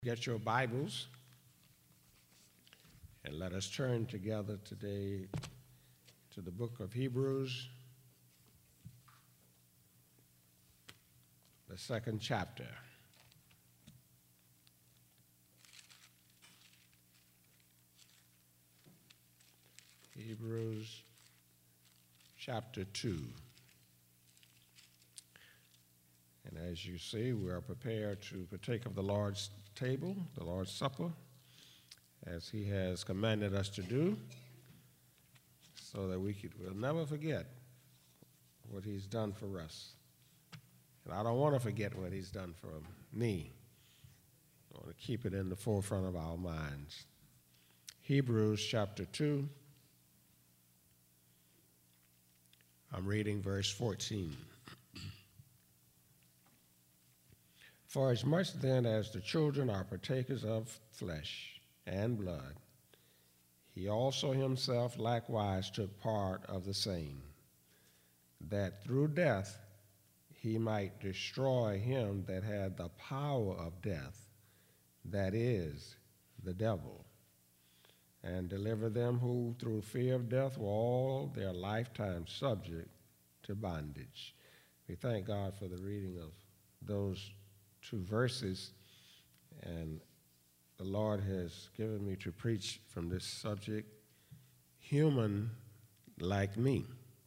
Get your Bibles and let us turn together today to the book of Hebrews, the second chapter. Hebrews chapter 2. And as you see, we are prepared to partake of the Lord's table, the Lord's Supper, as He has commanded us to do, so that we'll never forget what He's done for us. And I don't want to forget what He's done for me. I want to keep it in the forefront of our minds. Hebrews chapter 2. I'm reading verse 14. For as much then as the children are partakers of flesh and blood, he also himself likewise took part of the same, that through death he might destroy him that had the power of death, that is, the devil, and deliver them who through fear of death were all their lifetime subject to bondage. We thank God for the reading of those two verses, and the Lord has given me to preach from this subject, human like me.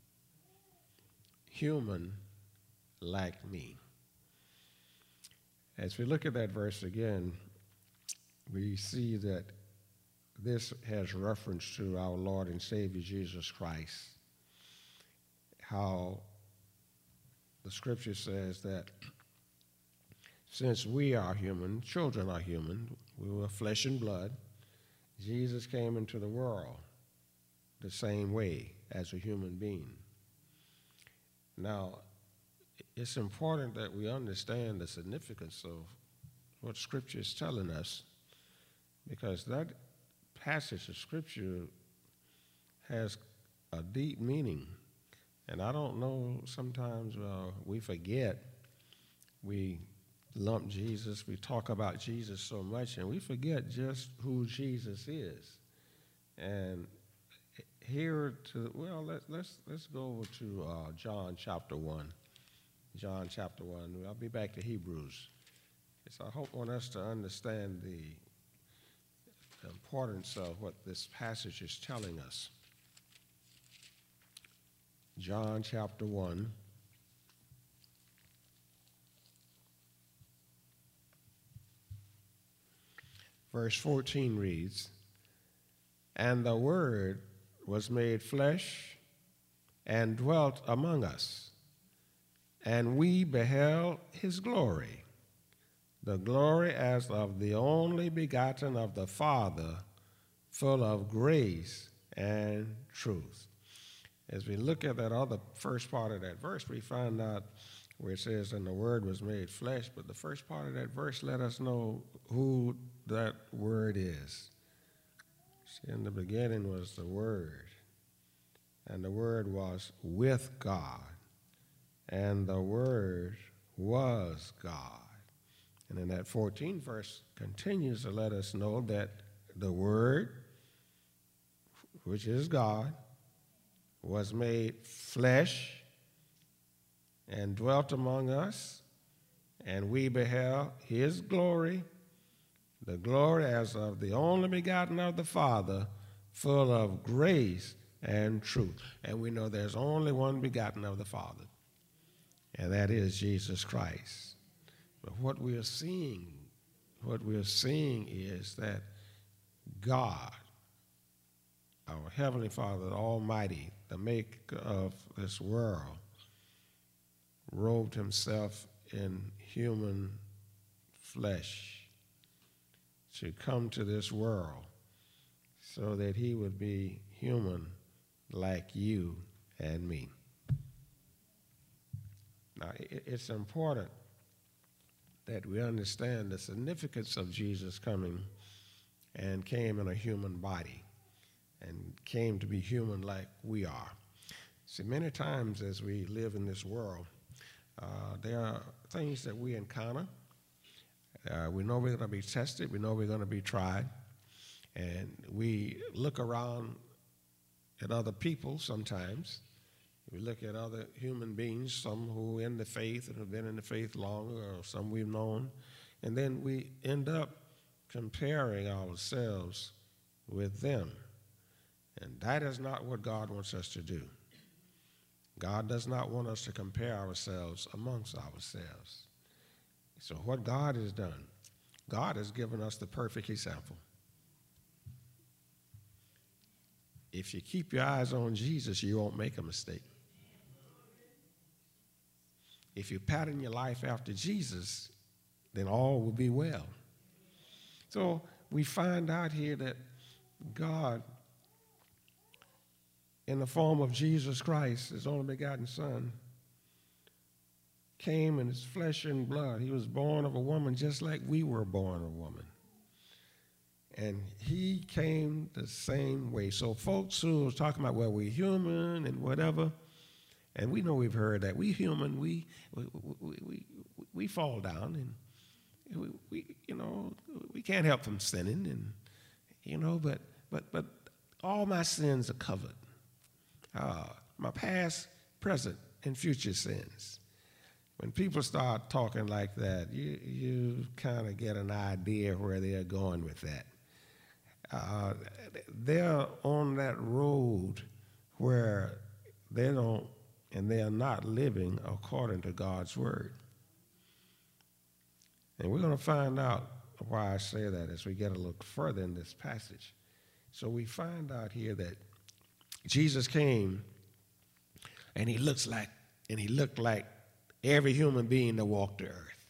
Human like me. As we look at that verse again, we see that this has reference to our Lord and Savior Jesus Christ. How the scripture says that since we are human, children are human, we were flesh and blood, Jesus came into the world the same way as a human being. Now, it's important that we understand the significance of what Scripture is telling us, because that passage of Scripture has a deep meaning. And I don't know, sometimes we forget, we lump Jesus, we talk about Jesus so much, and we forget just who Jesus is. And let's go over to John chapter 1. John chapter 1. I'll be back to Hebrews. So I want us to understand the importance of what this passage is telling us. John chapter 1. Verse 14 reads, "And the Word was made flesh and dwelt among us, and we beheld his glory, the glory as of the only begotten of the Father, full of grace and truth." As we look at that other first part of that verse, we find out where it says, "And the Word was made flesh," but the first part of that verse let us know who that Word is. See, in the beginning was the Word, and the Word was with God, and the Word was God. And then that 14th verse continues to let us know that the Word, which is God, was made flesh and dwelt among us, and we beheld his glory, the glory as of the only begotten of the Father, full of grace and truth. And we know there's only one begotten of the Father, and that is Jesus Christ. But what we are seeing is that God, our Heavenly Father, the Almighty, the maker of this world, robed himself in human flesh to come to this world so that he would be human like you and me. Now, it's important that we understand the significance of Jesus coming and came in a human body and came to be human like we are. See, many times as we live in this world, there are things that we encounter We know we're going to be tested. We know we're going to be tried. And we look around at other people sometimes. We look at other human beings, some who are in the faith and have been in the faith longer, or some we've known. And then we end up comparing ourselves with them. And that is not what God wants us to do. God does not want us to compare ourselves amongst ourselves. So what God has done, God has given us the perfect example. If you keep your eyes on Jesus, you won't make a mistake. If you pattern your life after Jesus, then all will be well. So we find out here that God, in the form of Jesus Christ, his only begotten Son, came in his flesh and blood. He was born of a woman just like we were born of a woman. And he came the same way. So folks who are talking about, well, we're human and whatever, and we know we've heard that. We human, we fall down, and we can't help from sinning, and but all my sins are covered. My past, present, and future sins. When people start talking like that, you kind of get an idea where they're going with that. They're on that road where they don't, and they are not living according to God's word. And we're going to find out why I say that as we get a little further in this passage. So we find out here that Jesus came, and he looked like every human being that walked the earth.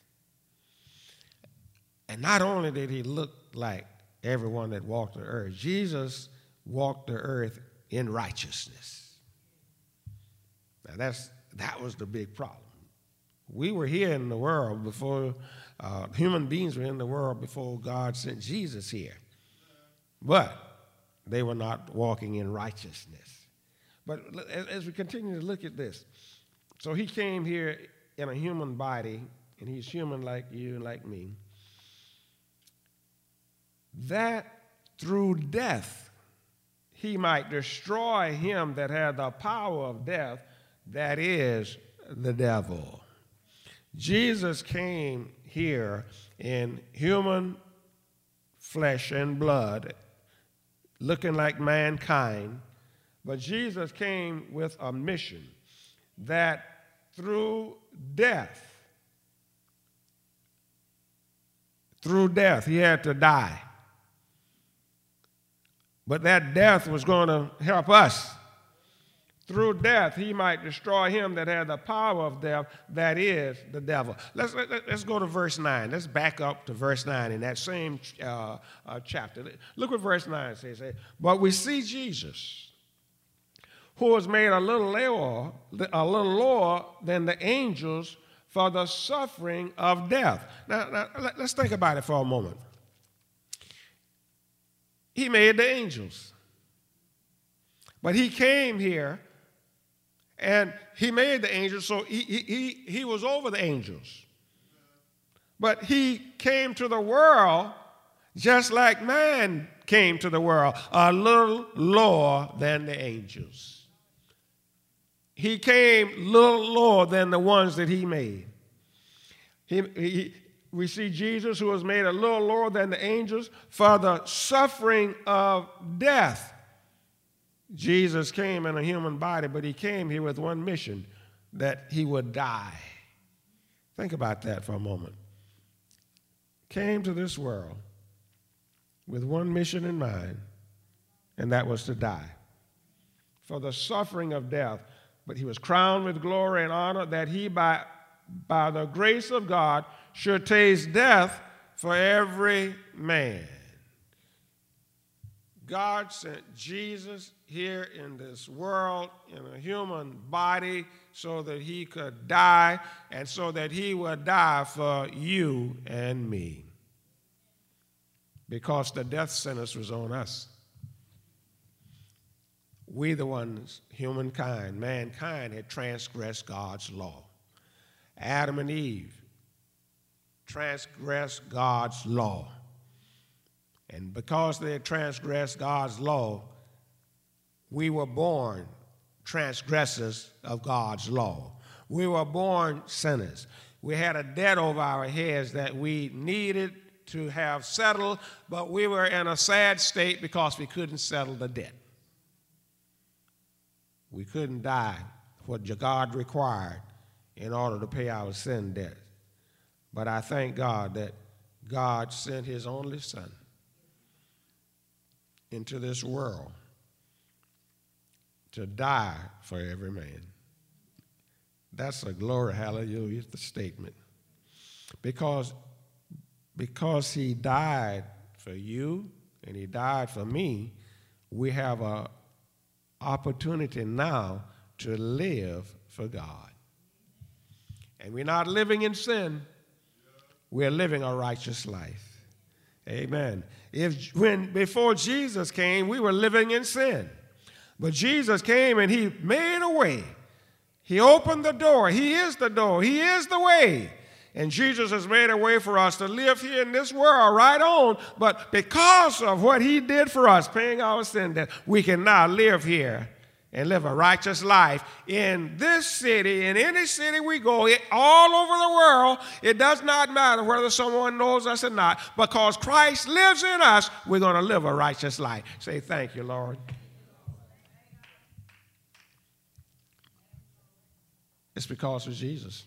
And not only did he look like everyone that walked the earth, Jesus walked the earth in righteousness. Now that was the big problem. We were here in the world before, human beings were in the world before God sent Jesus here. But they were not walking in righteousness. But as we continue to look at this, so he came here in a human body, and he's human like you and like me, that through death he might destroy him that had the power of death, that is the devil. Jesus came here in human flesh and blood, looking like mankind, but Jesus came with a mission that through death, he had to die. But that death was going to help us. Through death, he might destroy him that had the power of death, that is the devil. Let's go to verse 9. Let's back up to verse 9 in that same chapter. Look what verse 9 says. But we see Jesus, who was made a little lower than the angels for the suffering of death. Now, let's think about it for a moment. He made the angels. But he came here, and he made the angels, so he was over the angels. But he came to the world just like man came to the world, a little lower than the angels. He came a little lower than the ones that he made. We see Jesus, who was made a little lower than the angels for the suffering of death. Jesus came in a human body, but he came here with one mission, that he would die. Think about that for a moment. Came to this world with one mission in mind, and that was to die. For the suffering of death, but he was crowned with glory and honor, that he by the grace of God should taste death for every man. God sent Jesus here in this world in a human body so that he could die, and so that he would die for you and me. Because the death sentence was on us. We the ones, humankind, mankind had transgressed God's law. Adam and Eve transgressed God's law. And because they transgressed God's law, we were born transgressors of God's law. We were born sinners. We had a debt over our heads that we needed to have settled, but we were in a sad state because we couldn't settle the debt. We couldn't die what God required in order to pay our sin debt. But I thank God that God sent his only Son into this world to die for every man. That's a glory, hallelujah, the statement. Because he died for you and he died for me, we have an opportunity now to live for God. And we're not living in sin. We're living a righteous life. Amen. Before Jesus came, we were living in sin. But Jesus came and he made a way. He opened the door. He is the door. He is the way. And Jesus has made a way for us to live here in this world right on. But because of what he did for us, paying our sin debt, we can now live here and live a righteous life in this city, in any city we go, all over the world. It does not matter whether someone knows us or not. Because Christ lives in us, we're going to live a righteous life. Say, thank you, Lord. It's because of Jesus.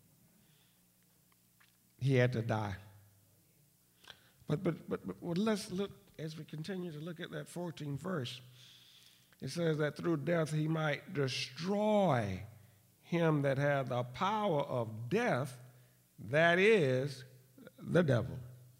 He had to die. But let's look, as we continue to look at that 14th verse, it says that through death he might destroy him that had the power of death, that is, the devil.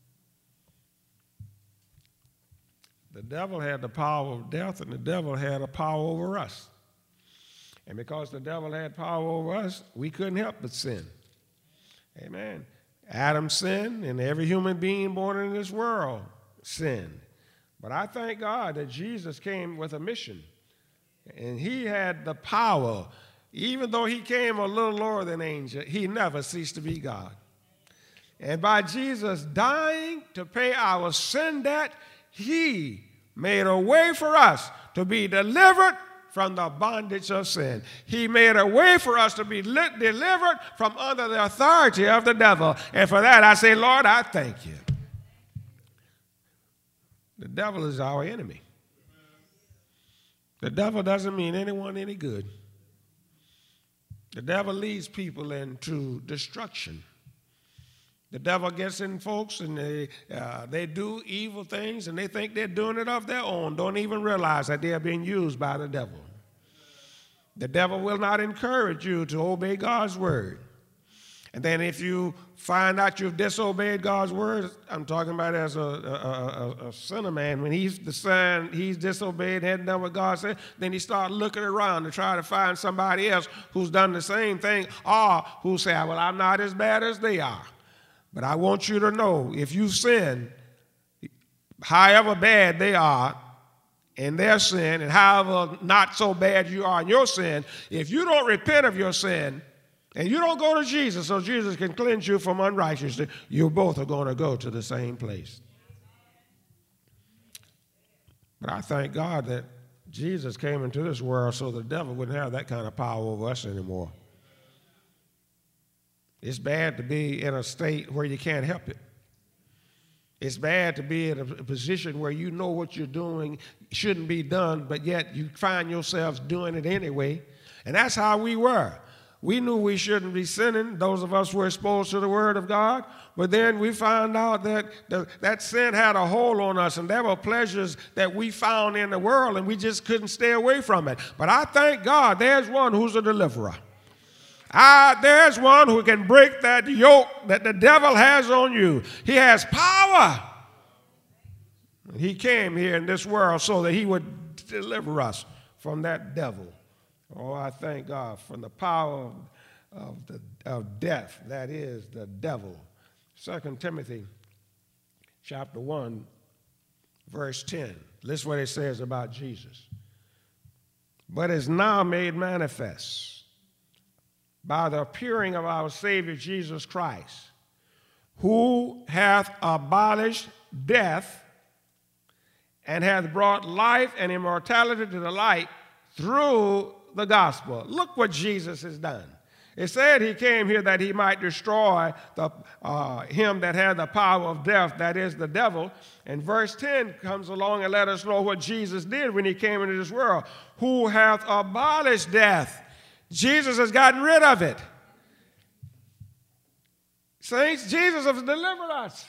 The devil had the power of death, and the devil had a power over us. And because the devil had power over us, we couldn't help but sin. Amen. Adam sinned, and every human being born in this world sinned. But I thank God that Jesus came with a mission. And he had the power. Even though he came a little lower than angel, he never ceased to be God. And by Jesus dying to pay our sin debt, he made a way for us to be delivered from the bondage of sin. He made a way for us to be delivered from under the authority of the devil. And for that I say, Lord, I thank you. The devil is our enemy. The devil doesn't mean anyone any good. The devil leads people into destruction. The devil gets in folks and they do evil things and they think they're doing it of their own, don't even realize that they're being used by the devil. The devil will not encourage you to obey God's word. And then if you find out you've disobeyed God's word, I'm talking about as a sinner man, when he's disobeyed, hadn't done what God said, then he starts looking around to try to find somebody else who's done the same thing, or who say, well, I'm not as bad as they are. But I want you to know, if you sin, however bad they are in their sin, and however not so bad you are in your sin, if you don't repent of your sin, and you don't go to Jesus so Jesus can cleanse you from unrighteousness, you both are going to go to the same place. But I thank God that Jesus came into this world so the devil wouldn't have that kind of power over us anymore. It's bad to be in a state where you can't help it. It's bad to be in a position where you know what you're doing shouldn't be done, but yet you find yourselves doing it anyway. And that's how we were. We knew we shouldn't be sinning, those of us who were exposed to the Word of God, but then we found out that that sin had a hold on us, and there were pleasures that we found in the world, and we just couldn't stay away from it. But I thank God there's one who's a deliverer. There's one who can break that yoke that the devil has on you. He has power. He came here in this world so that he would deliver us from that devil. Oh, I thank God for the power of death, that is the devil. 2 Timothy chapter 1, verse 10. Listen what it says about Jesus. But is now made manifest by the appearing of our Savior Jesus Christ, who hath abolished death, and hath brought life and immortality to the light through the gospel. Look what Jesus has done. It said he came here that he might destroy him that had the power of death, that is the devil. And verse 10 comes along and let us know what Jesus did when he came into this world. Who hath abolished death. Jesus has gotten rid of it. Saints, Jesus has delivered us.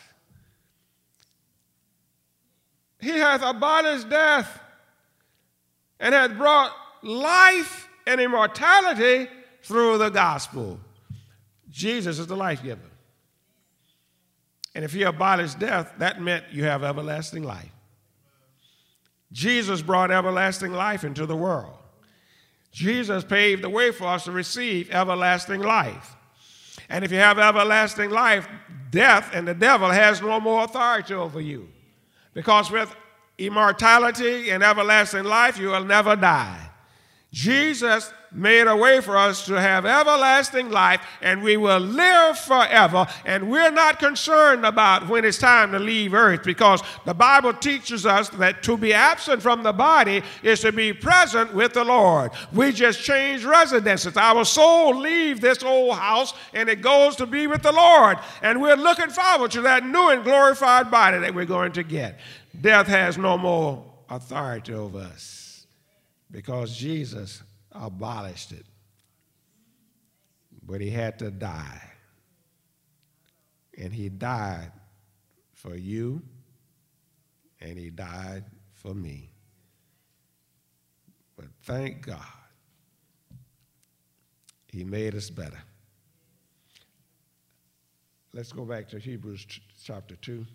He hath abolished death and hath brought life and immortality through the gospel. Jesus is the life giver. And if he abolished death, that meant you have everlasting life. Jesus brought everlasting life into the world. Jesus paved the way for us to receive everlasting life. And if you have everlasting life, death and the devil has no more authority over you. Because with immortality and everlasting life, you will never die. Jesus made a way for us to have everlasting life, and we will live forever. And we're not concerned about when it's time to leave earth, because the Bible teaches us that to be absent from the body is to be present with the Lord. We just change residences. Our soul leaves this old house, and it goes to be with the Lord. And we're looking forward to that new and glorified body that we're going to get. Death has no more authority over us, because Jesus abolished it. But he had to die. And he died for you, and he died for me. But thank God, he made us better. Let's go back to Hebrews chapter 2.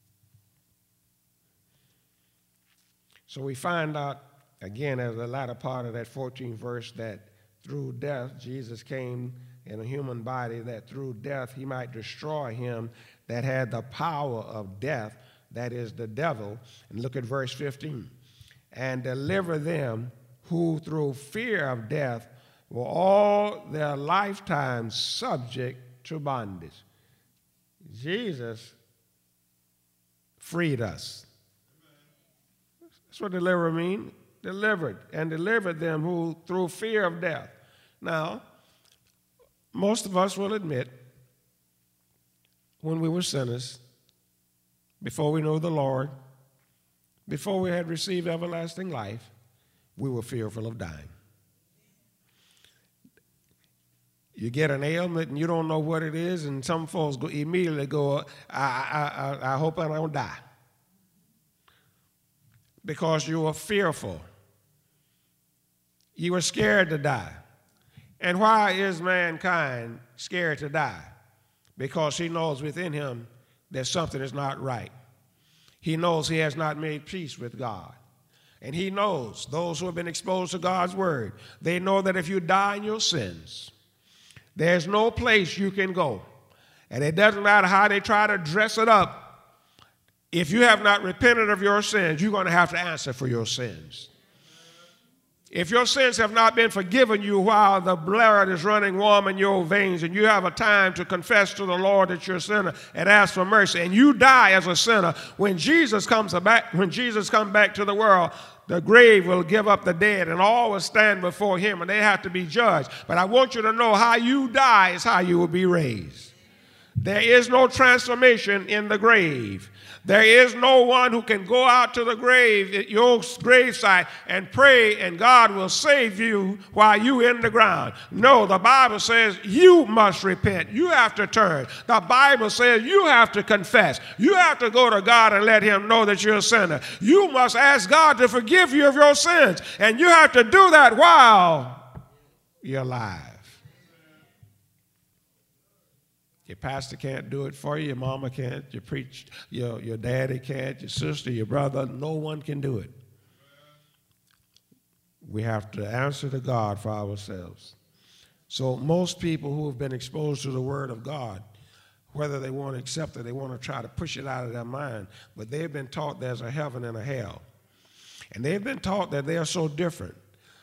So we find out, again, as the latter part of that 14th verse, that through death, Jesus came in a human body, that through death he might destroy him that had the power of death, that is the devil. And look at verse 15. And deliver them who through fear of death were all their lifetime subject to bondage. Jesus freed us. That's what deliver means. Delivered, and delivered them who through fear of death. Now, most of us will admit, when we were sinners, before we knew the Lord, before we had received everlasting life, we were fearful of dying. You get an ailment and you don't know what it is, and some folks immediately go, I hope I don't die. Because you were fearful. You were scared to die. And why is mankind scared to die? Because he knows within him that something is not right. He knows he has not made peace with God. And he knows, those who have been exposed to God's word, they know that if you die in your sins, there's no place you can go. And it doesn't matter how they try to dress it up. If you have not repented of your sins, you're going to have to answer for your sins. If your sins have not been forgiven you while the blood is running warm in your veins, and you have a time to confess to the Lord that you're a sinner and ask for mercy, and you die as a sinner, when Jesus comes back to the world, the grave will give up the dead, and all will stand before him, and they have to be judged. But I want you to know, how you die is how you will be raised. There is no transformation in the grave. There is no one who can go out to the grave, at your gravesite, and pray and God will save you while you're in the ground. No, the Bible says you must repent. You have to turn. The Bible says you have to confess. You have to go to God and let him know that you're a sinner. You must ask God to forgive you of your sins. And you have to do that while you're alive. Your pastor can't do it for you. Your mama can't. Your daddy can't. Your sister, your brother. No one can do it. We have to answer to God for ourselves. So most people who have been exposed to the Word of God, whether they want to accept it, they want to try to push it out of their mind, but they've been taught there's a heaven and a hell. And they've been taught that they are so different.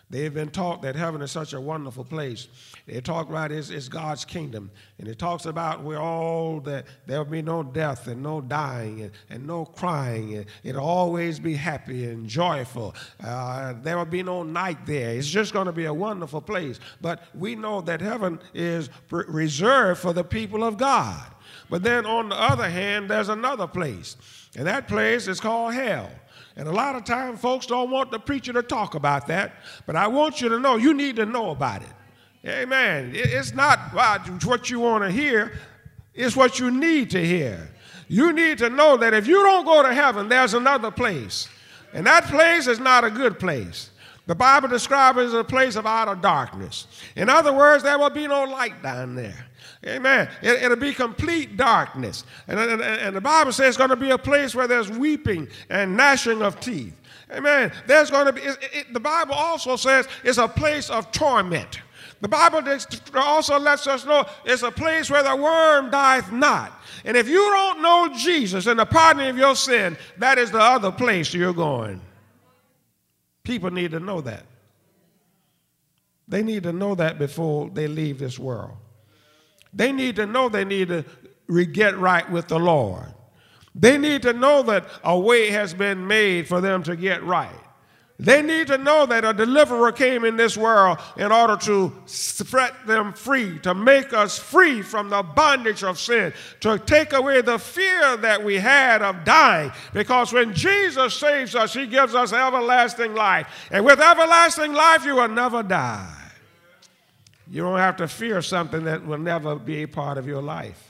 They've been taught that heaven is such a wonderful place. They talk about it's God's kingdom. And it talks about where all that there will be no death and no dying and no crying. It'll always be happy and joyful. There will be no night there. It's just going to be a wonderful place. But we know that heaven is reserved for the people of God. But then on the other hand, there's another place. And that place is called hell. And a lot of times folks don't want the preacher to talk about that, but I want you to know you need to know about it. Amen. It's not what you want to hear, it's what you need to hear. You need to know that if you don't go to heaven, there's another place. And that place is not a good place. The Bible describes it as a place of outer darkness. In other words, there will be no light down there. Amen. It'll be complete darkness. And the Bible says it's going to be a place where there's weeping and gnashing of teeth. Amen. There's going to be, the Bible also says it's a place of torment. The Bible also lets us know it's a place where the worm dieth not. And if you don't know Jesus and the pardoning of your sin, that is the other place you're going. People need to know that. They need to know that before they leave this world. They need to know they need to get right with the Lord. They need to know that a way has been made for them to get right. They need to know that a deliverer came in this world in order to set them free, to make us free from the bondage of sin, to take away the fear that we had of dying. Because when Jesus saves us, he gives us everlasting life. And with everlasting life, you will never die. You don't have to fear something that will never be a part of your life.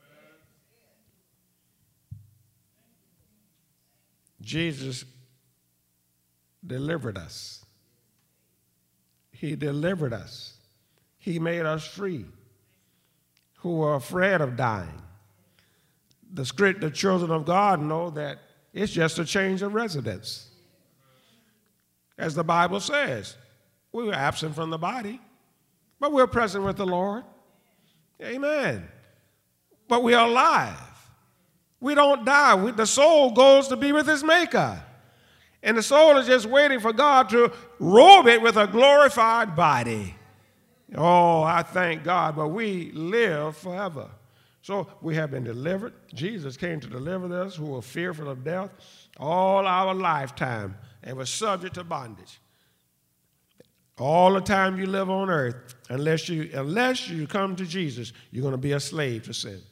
Jesus delivered us. He delivered us. He made us free, who were afraid of dying. The children of God know that it's just a change of residence. As the Bible says, we were absent from the body, but we're present with the Lord. Amen. But we are alive. We don't die. The soul goes to be with its maker. And the soul is just waiting for God to robe it with a glorified body. Oh, I thank God, but we live forever. So we have been delivered. Jesus came to deliver us who were fearful of death all our lifetime and were subject to bondage. All the time you live on earth, unless you come to Jesus, you're going to be a slave to sin.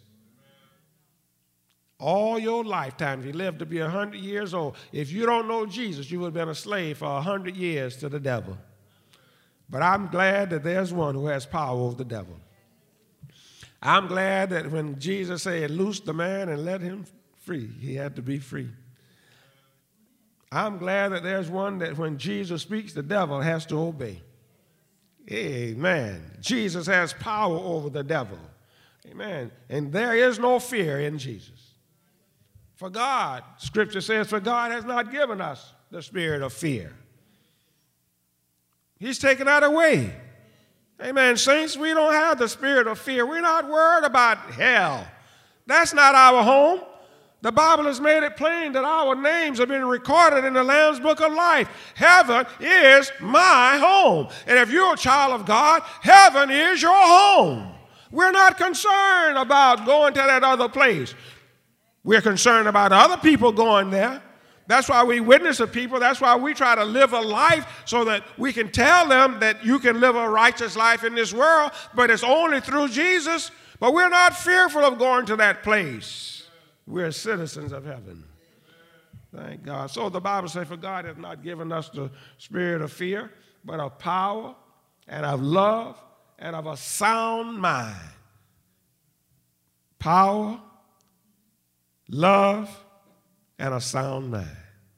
All your lifetime, if you live to be 100 years old, if you don't know Jesus, you would have been a slave for 100 years to the devil. But I'm glad that there's one who has power over the devil. I'm glad that when Jesus said, loose the man and let him free, he had to be free. I'm glad that there's one that when Jesus speaks, the devil has to obey. Amen. Jesus has power over the devil. Amen. And there is no fear in Jesus. For God, Scripture says, for God has not given us the spirit of fear. He's taken that away. Amen. Saints, we don't have the spirit of fear. We're not worried about hell. That's not our home. The Bible has made it plain that our names have been recorded in the Lamb's Book of Life. Heaven is my home. And if you're a child of God, heaven is your home. We're not concerned about going to that other place. We're concerned about other people going there. That's why we witness to people. That's why we try to live a life so that we can tell them that you can live a righteous life in this world, but it's only through Jesus. But we're not fearful of going to that place. We're citizens of heaven. Thank God. So the Bible says, for God has not given us the spirit of fear, but of power and of love and of a sound mind. Power, love, and a sound mind.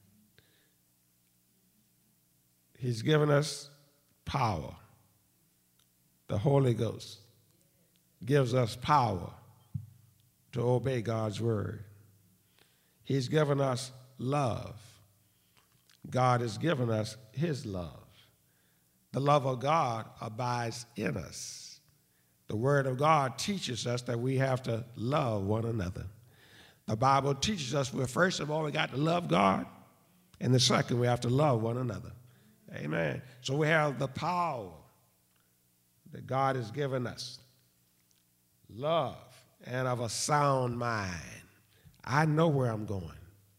He's given us power. The Holy Ghost gives us power to obey God's word. He's given us love. God has given us his love. The love of God abides in us. The word of God teaches us that we have to love one another. The Bible teaches us, well, first of all, we got to love God, and the second, we have to love one another. Amen. So we have the power that God has given us. Love and of a sound mind. I know where I'm going.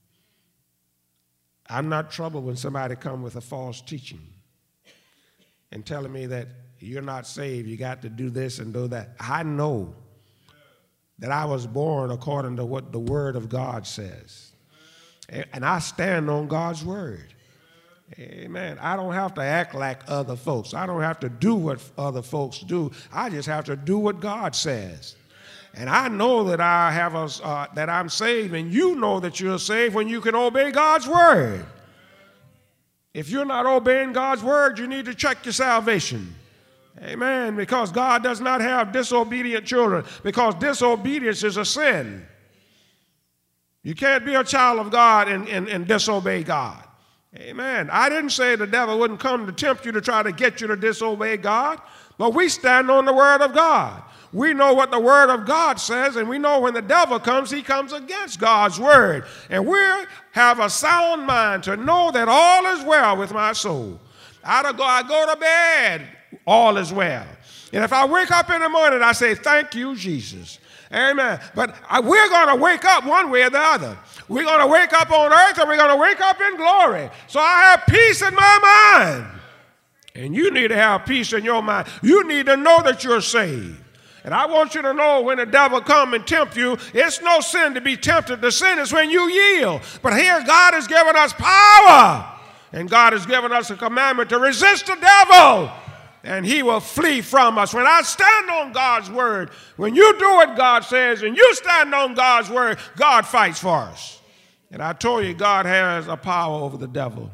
I'm not troubled when somebody comes with a false teaching and telling me that you're not saved, you got to do this and do that. I know that I was born according to what the Word of God says. And I stand on God's Word. Amen. I don't have to act like other folks. I don't have to do what other folks do. I just have to do what God says. And I know that that I'm saved, and you know that you're saved when you can obey God's Word. If you're not obeying God's Word, you need to check your salvation. Amen. Because God does not have disobedient children, because disobedience is a sin. You can't be a child of God and disobey God. Amen. I didn't say the devil wouldn't come to tempt you to try to get you to disobey God, but we stand on the Word of God. We know what the Word of God says, and we know when the devil comes, he comes against God's Word. And we have a sound mind to know that all is well with my soul. I go to bed, all is well. And if I wake up in the morning, I say, thank you, Jesus. Amen. But we're going to wake up one way or the other. We're going to wake up on earth, or we're going to wake up in glory. So I have peace in my mind. And you need to have peace in your mind. You need to know that you're saved. And I want you to know when the devil come and tempt you, it's no sin to be tempted. The sin is when you yield. But here God has given us power. And God has given us a commandment to resist the devil. And he will flee from us. When I stand on God's Word, when you do what God says and you stand on God's Word, God fights for us. And I told you, God has a power over the devil.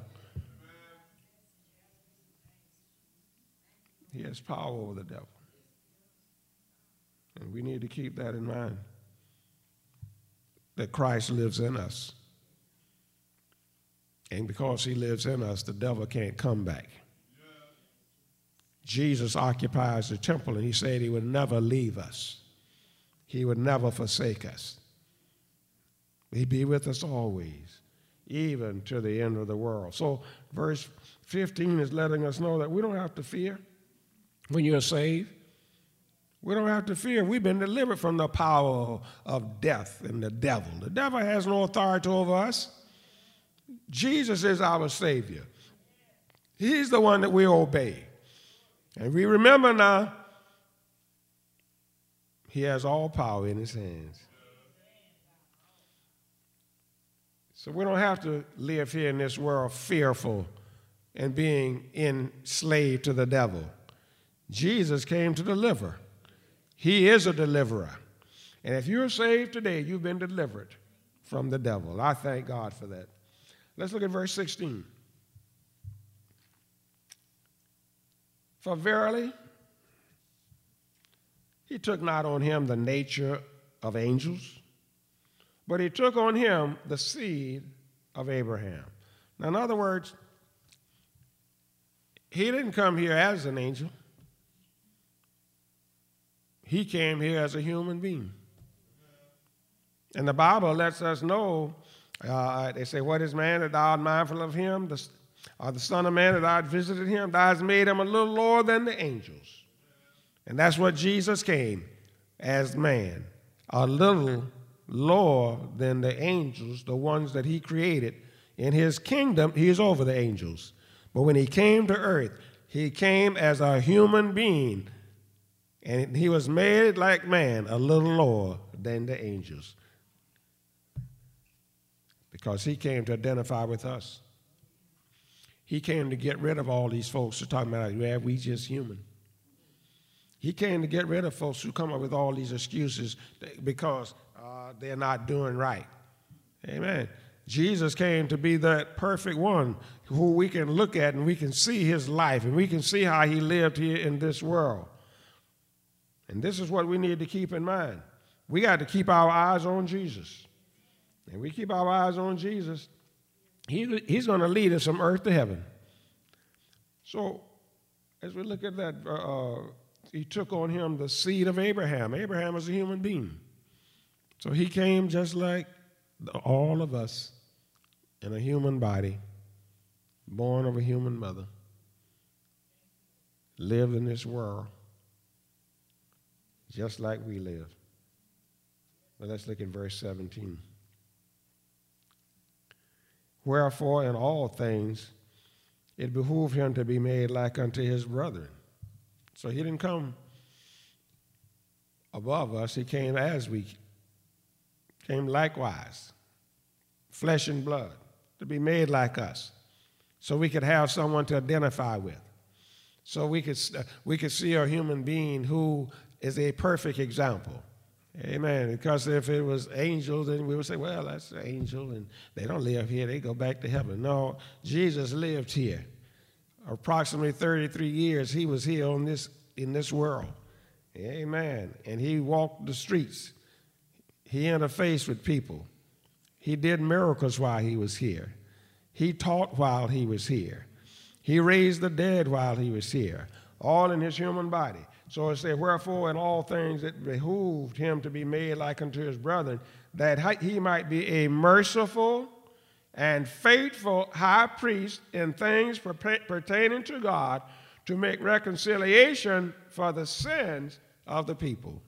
He has power over the devil. And we need to keep that in mind, that Christ lives in us. And because he lives in us, the devil can't come back. Jesus occupies the temple, and he said he would never leave us. He would never forsake us. He'd be with us always, even to the end of the world. So verse 15 is letting us know that we don't have to fear when you're saved. We don't have to fear. We've been delivered from the power of death and the devil. The devil has no authority over us. Jesus is our Savior. He's the one that we obey. And we remember now, he has all power in his hands. So we don't have to live here in this world fearful and being enslaved to the devil. Jesus came to deliver. He is a deliverer. And if you're saved today, you've been delivered from the devil. I thank God for that. Let's look at verse 16. For verily, he took not on him the nature of angels, but he took on him the seed of Abraham. Now, in other words, he didn't come here as an angel. He came here as a human being. And the Bible lets us know, they say, what is man that thou art mindful of him? Or the Son of Man that thou art visited him? Thou hast made him a little lower than the angels. And that's what Jesus came as man, a little lower than the angels, the ones that he created. In his kingdom, he is over the angels. But when he came to earth, he came as a human being. And he was made like man, a little lower than the angels. Because he came to identify with us. He came to get rid of all these folks who are talking about, yeah, we just human. He came to get rid of folks who come up with all these excuses because they're not doing right. Amen. Jesus came to be that perfect one who we can look at and we can see his life and we can see how he lived here in this world. And this is what we need to keep in mind. We got to keep our eyes on Jesus. And we keep our eyes on Jesus, he's going to lead us from earth to heaven. So as we look at that, he took on him the seed of Abraham. Abraham was a human being. So he came just like all of us in a human body, born of a human mother. lived in this world just like we live. But let's look at verse 17. Wherefore, in all things, it behooved him to be made like unto his brethren. So he didn't come above us. He came as we came likewise, flesh and blood, to be made like us, so we could have someone to identify with. So we could see a human being who is a perfect example. Amen. Because if it was angels, then we would say, well, that's an angel, and they don't live here. They go back to heaven. No, Jesus lived here. Approximately 33 years he was here in this world. Amen. And he walked the streets. He interfaced with people. He did miracles while he was here. He taught while he was here. He raised the dead while he was here, all in his human body. So it said, wherefore in all things it behooved him to be made like unto his brethren, that he might be a merciful and faithful high priest in things pertaining to God, to make reconciliation for the sins of the people.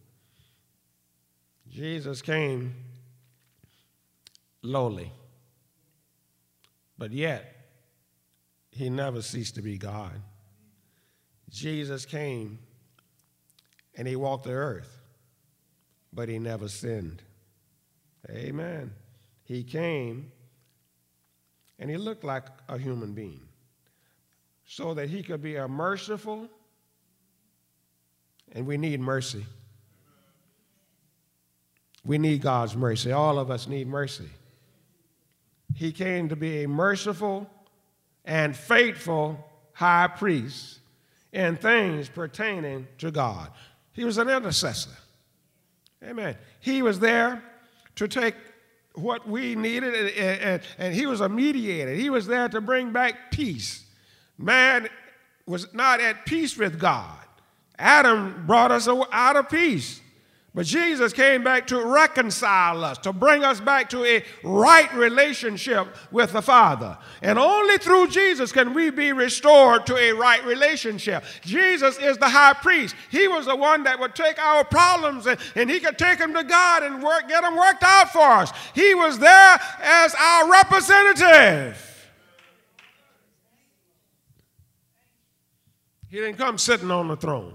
Jesus came lowly, but yet he never ceased to be God. Jesus came and he walked the earth, but he never sinned. Amen. He came and he looked like a human being so that he could be a merciful, and we need mercy. We need God's mercy. All of us need mercy. He came to be a merciful and faithful high priest in things pertaining to God. He was an intercessor. Amen. He was there to take what we needed, and he was a mediator. He was there to bring back peace. Man was not at peace with God. Adam brought us out of peace. But Jesus came back to reconcile us, to bring us back to a right relationship with the Father. And only through Jesus can we be restored to a right relationship. Jesus is the high priest. He was the one that would take our problems and he could take them to God and get them worked out for us. He was there as our representative. He didn't come sitting on the throne.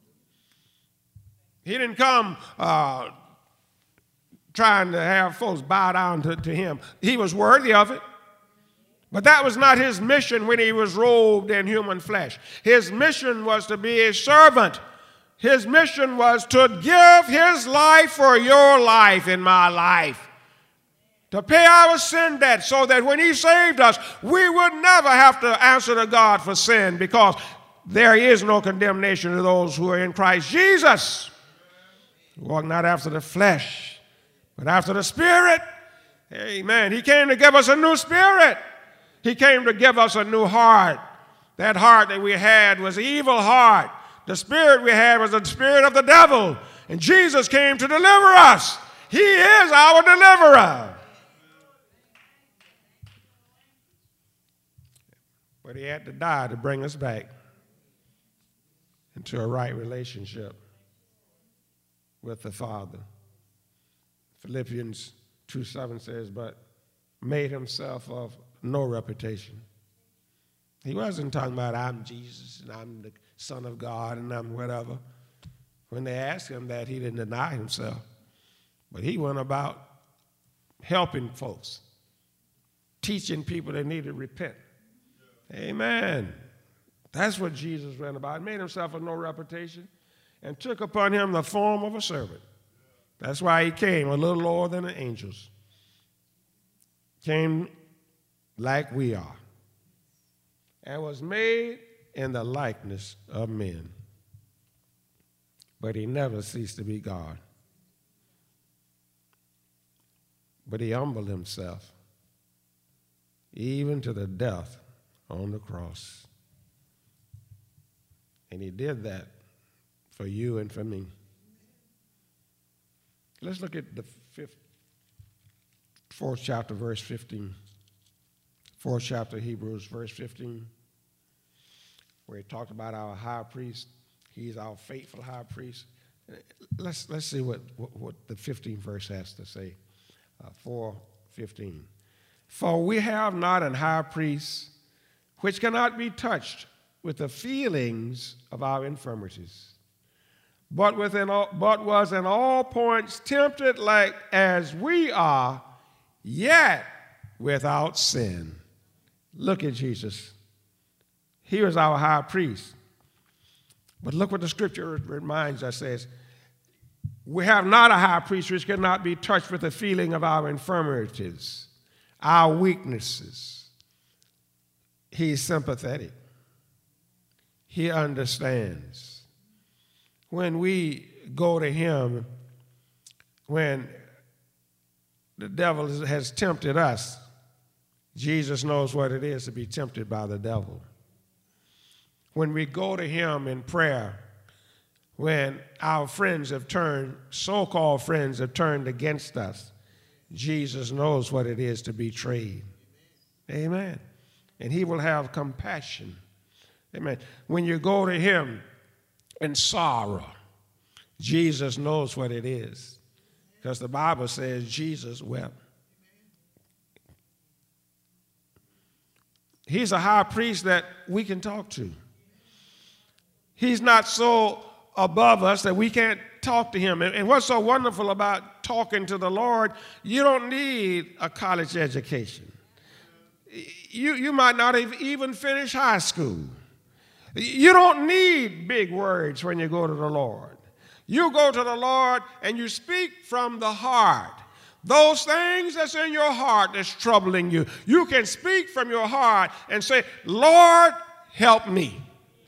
He didn't come trying to have folks bow down to him. He was worthy of it. But that was not his mission when he was robed in human flesh. His mission was to be a servant. His mission was to give his life for your life and my life, to pay our sin debt so that when he saved us, we would never have to answer to God for sin, because there is no condemnation to those who are in Christ Jesus. Walk not after the flesh, but after the Spirit. Amen. He came to give us a new spirit. He came to give us a new heart. That heart that we had was an evil heart. The spirit we had was the spirit of the devil. And Jesus came to deliver us. He is our deliverer. But he had to die to bring us back into a right relationship with the Father. Philippians 2:7 says, but made himself of no reputation. He wasn't talking about I'm Jesus and I'm the Son of God and I'm whatever. When they asked him that, he didn't deny himself. But he went about helping folks, teaching people they need to repent. Amen. That's what Jesus went about. He made himself of no reputation and took upon him the form of a servant. That's why he came a little lower than the angels. Came like we are and was made in the likeness of men. But he never ceased to be God. But he humbled himself even to the death on the cross. And he did that for you and for me. Let's look at the fourth chapter, verse 15. Fourth chapter, Hebrews, verse 15. where he talked about our high priest. He's our faithful high priest. Let's see what the 15th verse has to say. 4:15. For we have not an high priest which cannot be touched with the feelings of our infirmities, but was in all points tempted like as we are, yet without sin. Look at Jesus. He was our high priest. But look what the scripture reminds us, says, we have not a high priest which cannot be touched with the feeling of our infirmities, our weaknesses. He's sympathetic. He understands. When we go to him, when the devil has tempted us, Jesus knows what it is to be tempted by the devil. When we go to him in prayer, when our friends have turned, so-called friends have turned against us, Jesus knows what it is to be betrayed. Amen. And he will have compassion. Amen. When you go to him in sorrow, Jesus knows what it is. Because the Bible says Jesus wept. He's a high priest that we can talk to. He's not so above us that we can't talk to him. And what's so wonderful about talking to the Lord, you don't need a college education. You might not have even finished high school. You don't need big words when you go to the Lord. You go to the Lord and you speak from the heart. Those things that's in your heart that's troubling you, you can speak from your heart and say, Lord, help me.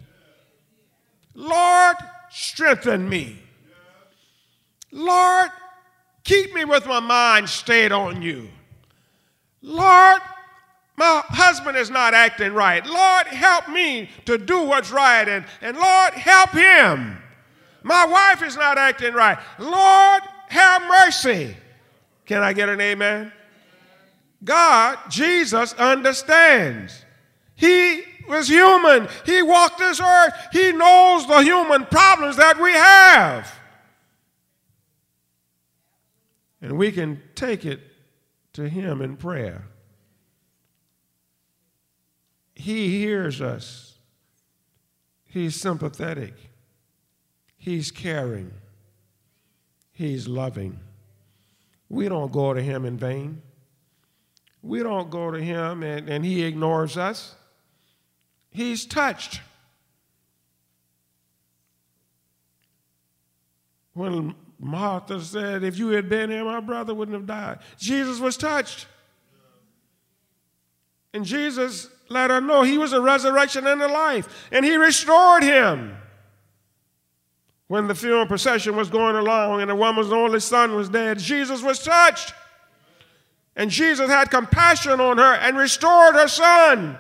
Lord, strengthen me. Lord, keep me with my mind stayed on you. Lord, my husband is not acting right. Lord, help me to do what's right. And Lord, help him. My wife is not acting right. Lord, have mercy. Can I get an amen? God, Jesus, understands. He was human. He walked this earth. He knows the human problems that we have. And we can take it to him in prayer. He hears us. He's sympathetic. He's caring. He's loving. We don't go to him in vain. We don't go to him and he ignores us. He's touched. When Martha said, if you had been here, my brother wouldn't have died. Jesus was touched. And Jesus let her know he was the resurrection and the life. And he restored him. When the funeral procession was going along and the woman's only son was dead, Jesus was touched. And Jesus had compassion on her and restored her son.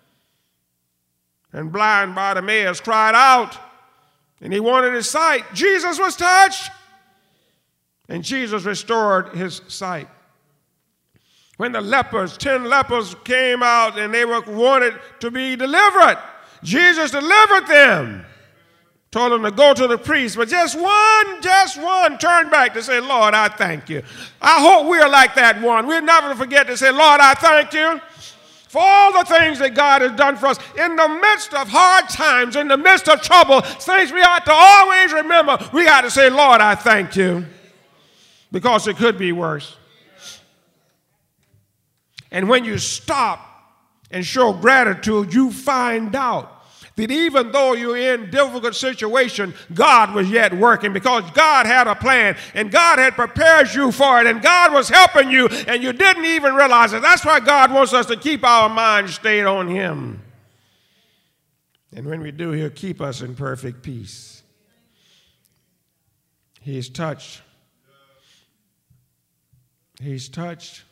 And blind Bartimaeus cried out, and he wanted his sight. Jesus was touched, and Jesus restored his sight. When the lepers, 10 lepers came out and they wanted to be delivered, Jesus delivered them. Told them to go to the priest, but just one turned back to say, Lord, I thank you. I hope we're like that one. We'll never forget to say, Lord, I thank you for all the things that God has done for us. In the midst of hard times, in the midst of trouble, things we ought to always remember, we got to say, Lord, I thank you, because it could be worse. And when you stop and show gratitude, you find out that even though you're in a difficult situation, God was yet working, because God had a plan and God had prepared you for it and God was helping you and you didn't even realize it. That's why God wants us to keep our minds stayed on him. And when we do, he'll keep us in perfect peace. He's touched. He's touched.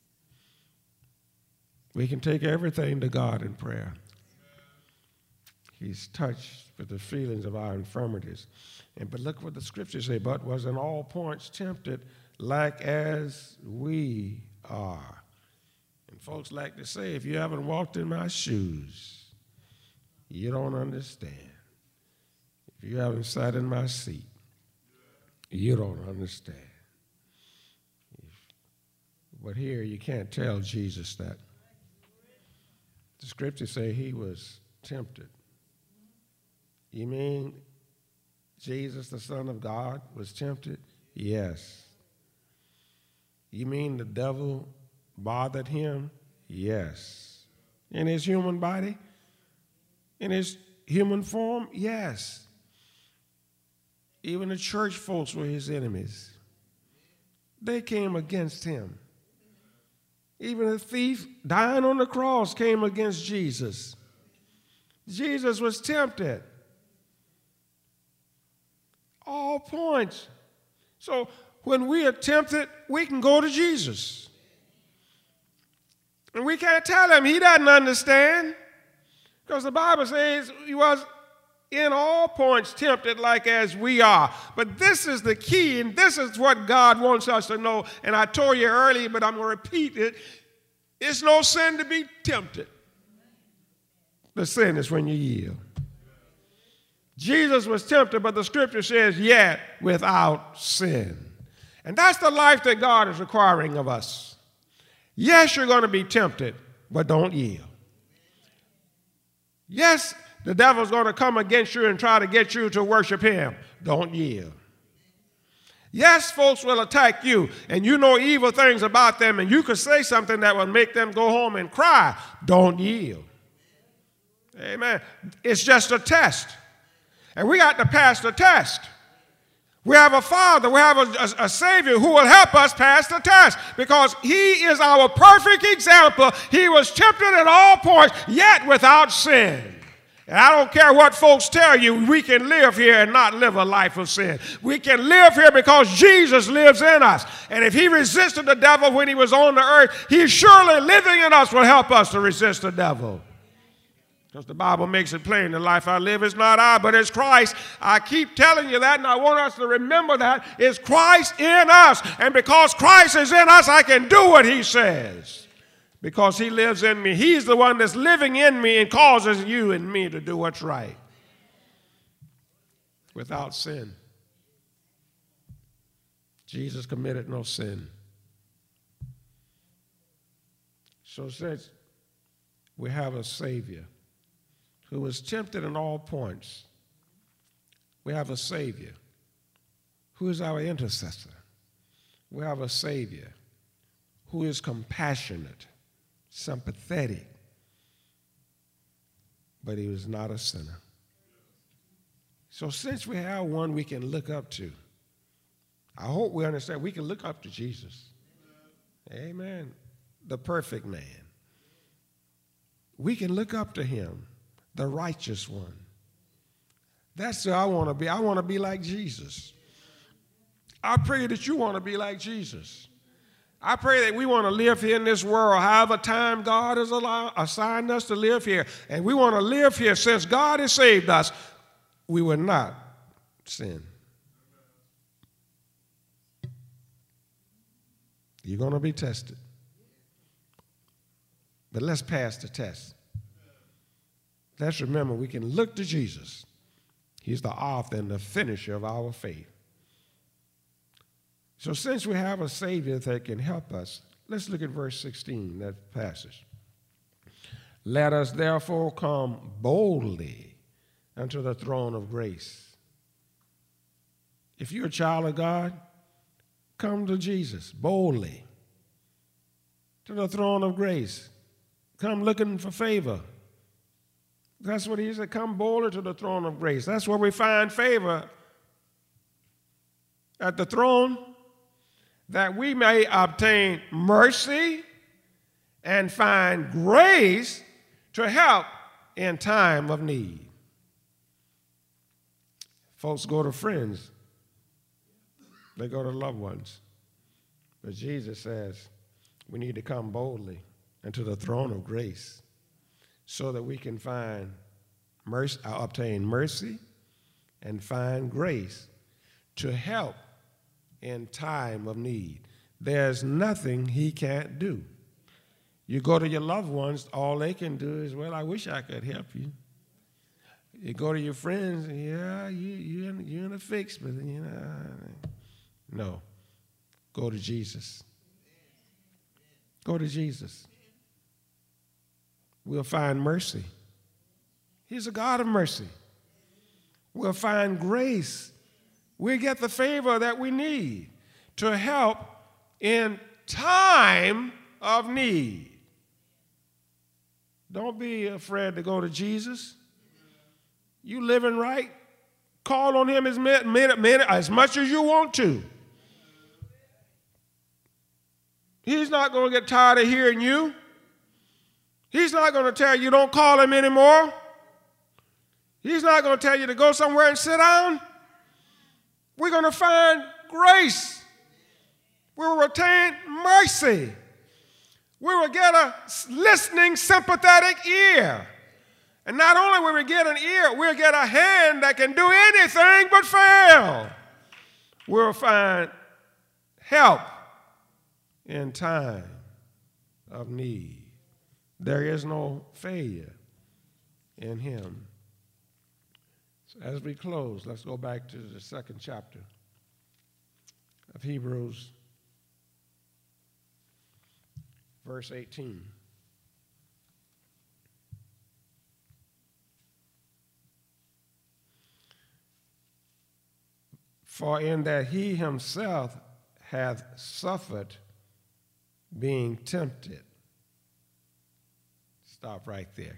We can take everything to God in prayer. He's touched with the feelings of our infirmities. But look what the scriptures say, but was in all points tempted like as we are. And folks like to say, if you haven't walked in my shoes, You don't understand. If you haven't sat in my seat, you don't understand. But here you can't tell Jesus that. The scriptures say he was tempted. You mean Jesus, the Son of God, was tempted? Yes. You mean the devil bothered him? Yes. In his human body? In his human form? Yes. Even the church folks were his enemies. They came against him. Even a thief dying on the cross came against Jesus. Jesus was tempted. All points. So when we are tempted, we can go to Jesus. And we can't tell him. He doesn't understand. Because the Bible says he was in all points tempted like as we are. But this is the key, and this is what God wants us to know. And I told you earlier, but I'm going to repeat it. It's no sin to be tempted. The sin is when you yield. Jesus was tempted, but the scripture says, yet without sin. And that's the life that God is requiring of us. Yes, you're going to be tempted, but don't yield. Yes, the devil's going to come against you and try to get you to worship him. Don't yield. Yes, folks will attack you, and you know evil things about them, and you could say something that will make them go home and cry. Don't yield. Amen. It's just a test. And we got to pass the test. We have a Father, we have a Savior who will help us pass the test because he is our perfect example. He was tempted at all points, yet without sin. And I don't care what folks tell you, we can live here and not live a life of sin. We can live here because Jesus lives in us. And if he resisted the devil when he was on the earth, he surely living in us will help us to resist the devil. Because the Bible makes it plain, the life I live is not I, but it's Christ. I keep telling you that, and I want us to remember that. It's Christ in us. And because Christ is in us, I can do what he says. Because he lives in me. He's the one that's living in me and causes you and me to do what's right. Without sin. Jesus committed no sin. So since we have a Savior who was tempted in all points, we have a Savior who is our intercessor. We have a Savior who is compassionate, sympathetic, but he was not a sinner. So since we have one we can look up to, I hope we understand we can look up to Jesus. Amen. The perfect man. We can look up to him, the righteous one. That's who I want to be. I want to be like Jesus. I pray that you want to be like Jesus. I pray that we want to live here in this world, however time God has assigned us to live here. And we want to live here since God has saved us. We will not sin. You're going to be tested. But let's pass the test. Let's remember we can look to Jesus. He's the author and the finisher of our faith. So since we have a Savior that can help us, let's look at verse 16, that passage. Let us therefore come boldly unto the throne of grace. If you're a child of God, come to Jesus boldly to the throne of grace. Come looking for favor. That's what he said, come boldly to the throne of grace. That's where we find favor at the throne, that we may obtain mercy and find grace to help in time of need. Folks go to friends. They go to loved ones. But Jesus says we need to come boldly into the throne of grace so that we can find mercy, obtain mercy and find grace to help in time of need. There's nothing he can't do. You go to your loved ones, all they can do is, well, I wish I could help you. You go to your friends, yeah, you're in a fix, but no. Go to Jesus. Go to Jesus. We'll find mercy. He's a God of mercy. We'll find grace. We'll get the favor that we need to help in time of need. Don't be afraid to go to Jesus. You living right, call on him as much as you want to. He's not going to get tired of hearing you. He's not going to tell you don't call him anymore. He's not going to tell you to go somewhere and sit down. We're going to find grace. We will retain mercy. We will get a listening, sympathetic ear. And not only will we get an ear, we'll get a hand that can do anything but fail. We'll find help in time of need. There is no failure in him. So as we close, let's go back to the second chapter of Hebrews, verse 18. For in that he himself hath suffered being tempted. Stop right there.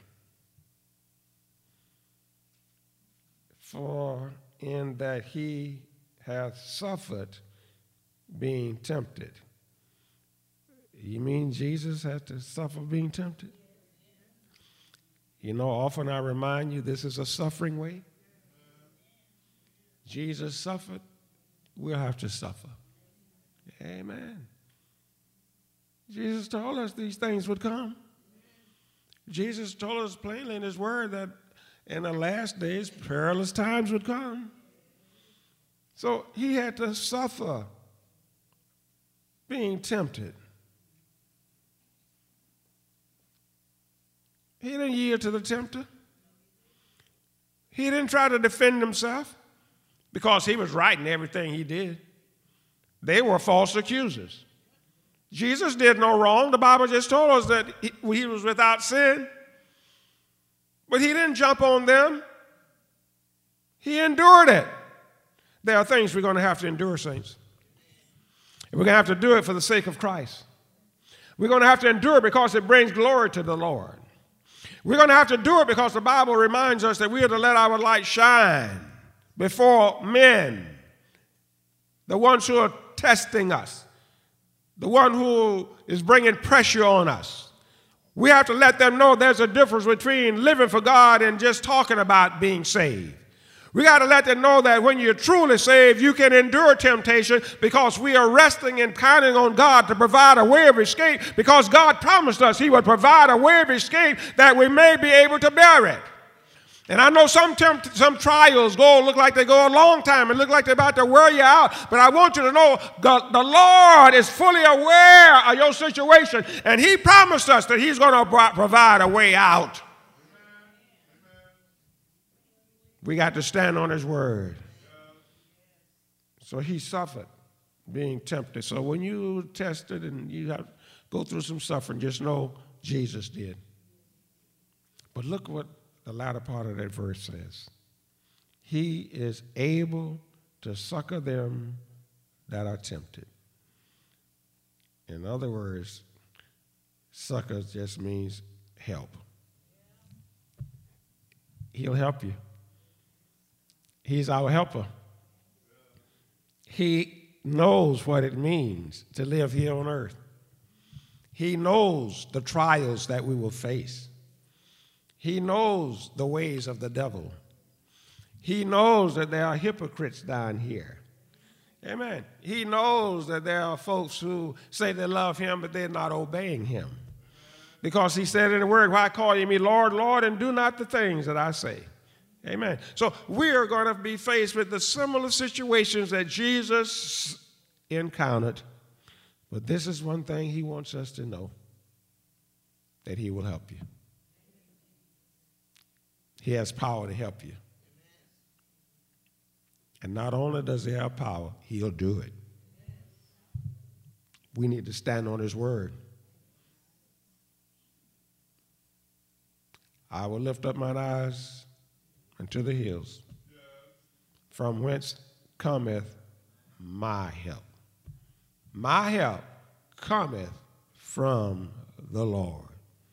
For in that he hath suffered being tempted. You mean Jesus had to suffer being tempted? You know, often I remind you this is a suffering way. Jesus suffered, we'll have to suffer. Amen. Jesus told us these things would come. Jesus told us plainly in his word that in the last days, perilous times would come. So he had to suffer being tempted. He didn't yield to the tempter. He didn't try to defend himself because he was right in everything he did. They were false accusers. Jesus did no wrong. The Bible just told us that he was without sin. But he didn't jump on them. He endured it. There are things we're going to have to endure, saints. And we're going to have to do it for the sake of Christ. We're going to have to endure because it brings glory to the Lord. We're going to have to do it because the Bible reminds us that we are to let our light shine before men, the ones who are testing us, the one who is bringing pressure on us. We have to let them know there's a difference between living for God and just talking about being saved. We got to let them know that when you're truly saved, you can endure temptation because we are resting and counting on God to provide a way of escape because God promised us he would provide a way of escape that we may be able to bear it. And I know some trials look like they go a long time and look like they're about to wear you out. But I want you to know the Lord is fully aware of your situation. And he promised us that he's going to provide a way out. We got to stand on his word. So he suffered being tempted. So when you tested and you have go through some suffering, just know Jesus did. But look what the latter part of that verse says. He is able to succor them that are tempted. In other words, succor just means help. He'll help you. He's our helper. He knows what it means to live here on earth. He knows the trials that we will face. He knows the ways of the devil. He knows that there are hypocrites down here. Amen. He knows that there are folks who say they love him, but they're not obeying him. Because he said in the word, why call ye me Lord, Lord, and do not the things that I say? Amen. So we are going to be faced with the similar situations that Jesus encountered. But this is one thing he wants us to know, that he will help you. He has power to help you. And not only does he have power, he'll do it. We need to stand on his word. I will lift up mine eyes unto the hills, from whence cometh my help. My help cometh from the Lord.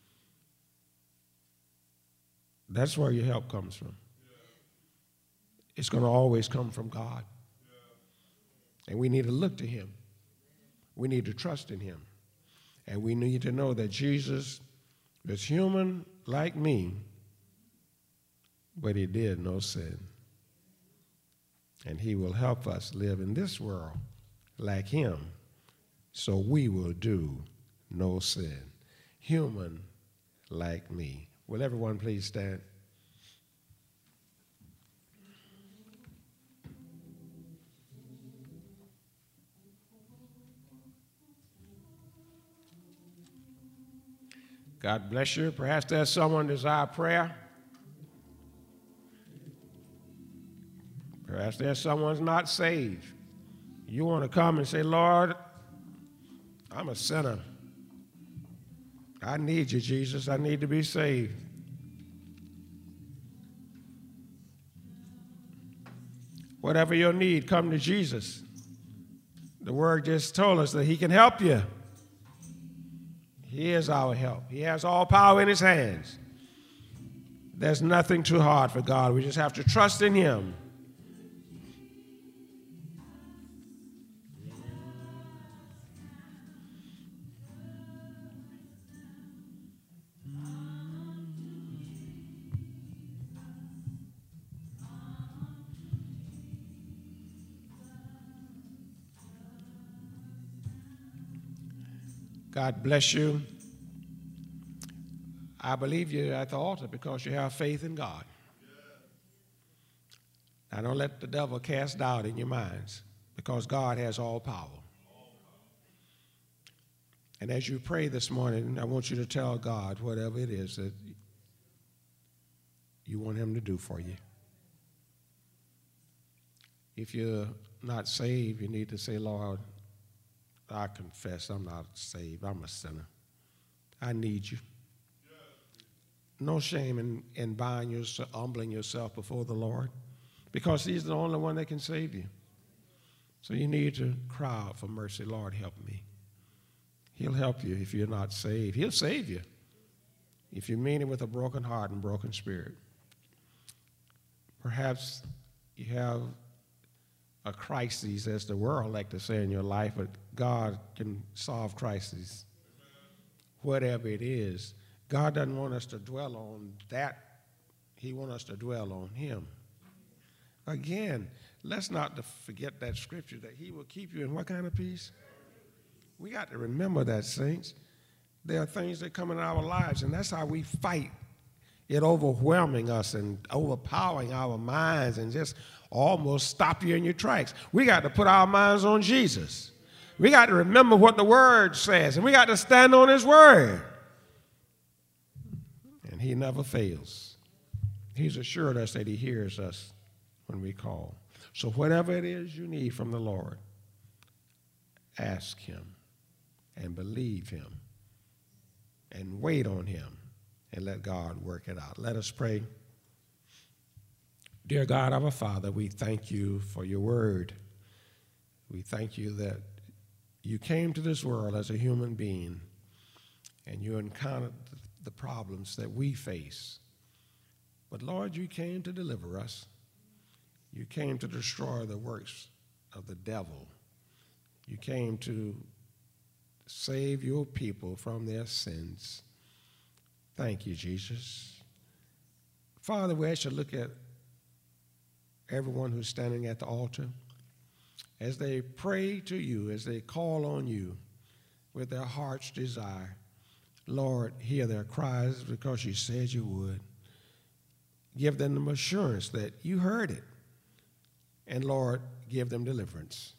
That's where your help comes from. It's going to always come from God. And we need to look to him. We need to trust in him. And we need to know that Jesus was human like me, but he did no sin. And he will help us live in this world like him, so we will do no sin. Human like me. Will everyone please stand? God bless you. Perhaps there's someone desire prayer. Perhaps there's someone's not saved. You want to come and say, Lord, I'm a sinner. I need you, Jesus. I need to be saved. Whatever your need, come to Jesus. The word just told us that he can help you. He is our help. He has all power in his hands. There's nothing too hard for God. We just have to trust in him. God bless you. I believe you're at the altar because you have faith in God. Now don't let the devil cast doubt in your minds, because God has all power. And as you pray this morning, I want you to tell God whatever it is that you want him to do for you. If you're not saved, you need to say, Lord, I confess I'm not saved. I'm a sinner. I need you. No shame in buying yourself, humbling yourself before the Lord, because he's the only one that can save you. So you need to cry out for mercy. Lord, help me. He'll help you if you're not saved. He'll save you if you mean it with a broken heart and broken spirit. Perhaps you have a crisis, as the world like to say, in your life, but God can solve crises. Whatever it is, God doesn't want us to dwell on that. He wants us to dwell on him. Again, let's not forget that scripture that he will keep you in what kind of peace? We got to remember that, saints. There are things that come in our lives, and that's how we fight it overwhelming us and overpowering our minds and just almost stop you in your tracks. We got to put our minds on Jesus. We got to remember what the word says, and we got to stand on his word. And he never fails. He's assured us that he hears us when we call. So whatever it is you need from the Lord, ask him and believe him and wait on him and let God work it out. Let us pray. Dear God, our Father, we thank you for your word. We thank you that you came to this world as a human being and you encountered the problems that we face. But Lord, you came to deliver us. You came to destroy the works of the devil. You came to save your people from their sins. Thank you, Jesus. Father, we ask you to look at everyone who's standing at the altar as they pray to you, as they call on you with their heart's desire. Lord, hear their cries because you said you would. Give them assurance that you heard it. And Lord, give them deliverance.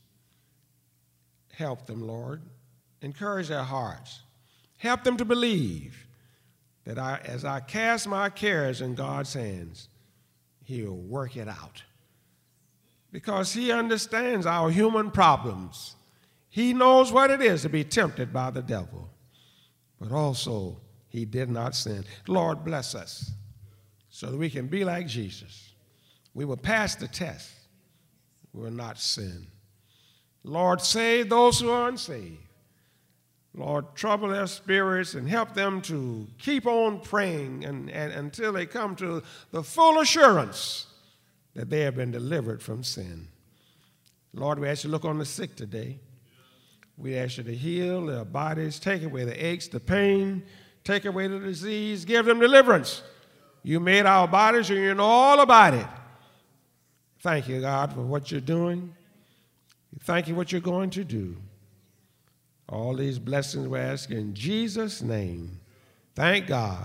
Help them, Lord. Encourage their hearts. Help them to believe that as I cast my cares in God's hands, he'll work it out. Because he understands our human problems. He knows what it is to be tempted by the devil. But also, he did not sin. Lord, bless us so that we can be like Jesus. We will pass the test. We will not sin. Lord, save those who are unsaved. Lord, trouble their spirits and help them to keep on praying and until they come to the full assurance that they have been delivered from sin. Lord, we ask you to look on the sick today. We ask you to heal their bodies, take away the aches, the pain, take away the disease, give them deliverance. You made our bodies and you know all about it. Thank you, God, for what you're doing. Thank you for what you're going to do. All these blessings we ask in Jesus' name. Thank God.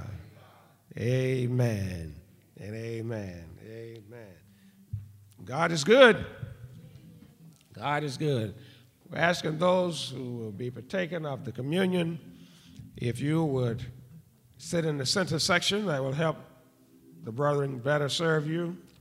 Amen and amen. Amen. God is good. God is good. We're asking those who will be partaking of the communion, if you would sit in the center section, that will help the brethren better serve you.